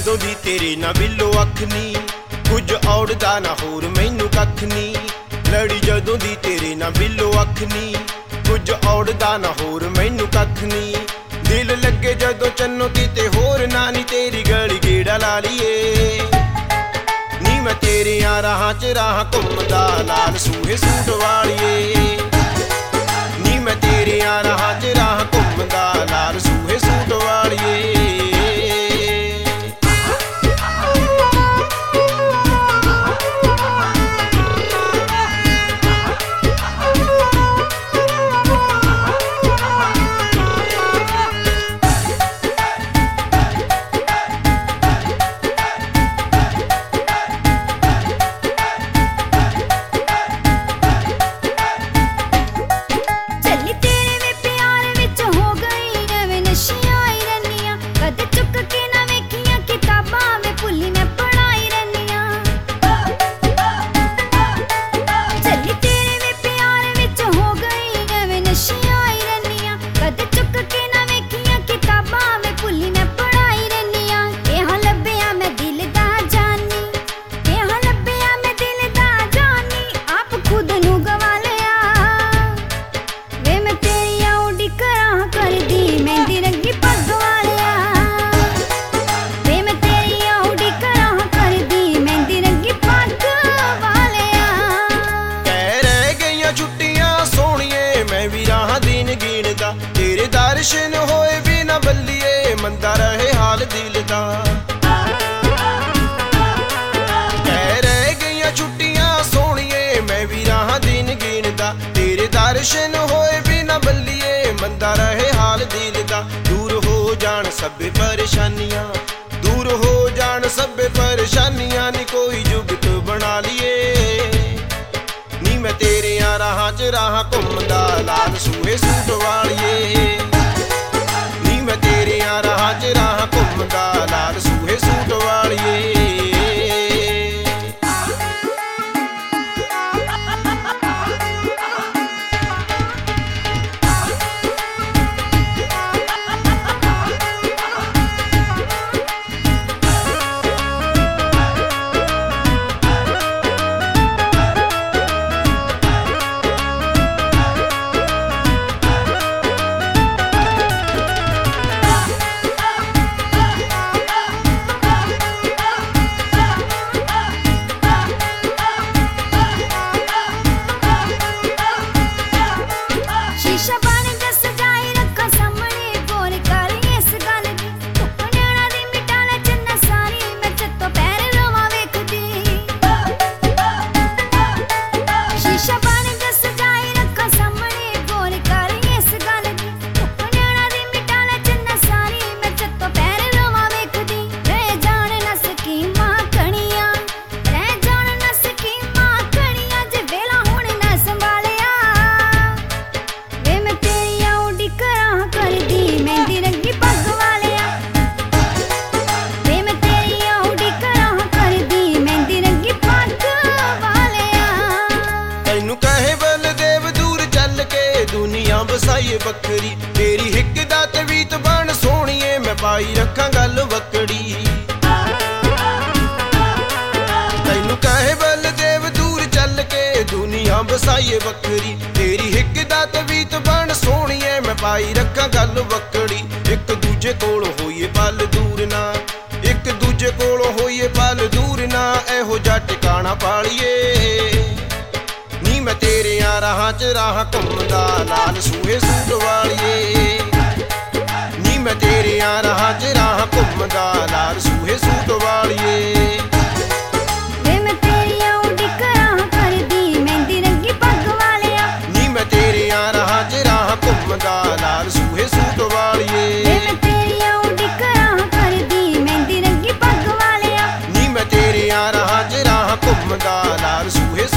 जदों दी तेरे ना बिल्लो अख नी, कुछ औड़दा ना होर मैनू कख नी। लड़ी जदों दी तेरे ना बिल्लो अख नी, कुछ औड़दा ना होर मैनू कख नी। दिल लगे जदों चन्नो किते होर ना नी, तेरी गली गेड़ा ला लीए नी। मैं तेरे राहां च राह घुमदा लाल सूहे सूट वालिए नी। मैं तेरे राहां च राह घुमदा लाल सूहे सूट वालिए। तेरे दर्शन होए भी ना बल्लिए, मंदा रहे हाल दिल दा। कह रह गईयां छुट्टियां सोहणिए, मैं भी राह दिन गिनदा। तेरे दर्शन होए भी ना बल्लिए, मंदा रहे हाल दिल दा। दूर हो जान सबे परेशानियां, दूर हो जान सबे परेशानियां नी। कोई जुगत बना लिए नी। मैं तेरे राहां च राह घुमदा लाल सूहे सूट वालिए नी। मैं तेरे राहां च राह घुमदा लाल सूहे सूट वालिए। बसाइए बखरी तेरी हिक दा तवीत बन सोहणीए, मैं पाई रखां गल वकड़ी। तैनू कहे बलदेव दूर चल के दुनिया बसाइए बखरी। तेरी हिक दा तवीत बन सोहणीए, मैं पाई रखां गल वकड़ी। एक दूजे कोल होइए पल दूर ना, एक दूजे कोल होइए पल दूर ना। एहो जा टिकाणा पालिए नी। मैं तेरे राहां च राह घुमदा लाल सूहे सूट वालिए नी। मैं तेरे राहां च राह घुमदा लाल सूहे सूट वालिए। वे मैं तेरी उड़ीक राह करदी मेहंदी रंगी पग वालिया नी। मैं तेरे राहां च राह घुमदा लाल सूहे सूट वालिए। वे मैं तेरी उड़ीक राह करदी मेहंदी रंगी पग वालिया नी। मैं तेरे राहां च राह घुमदा लाल सूहे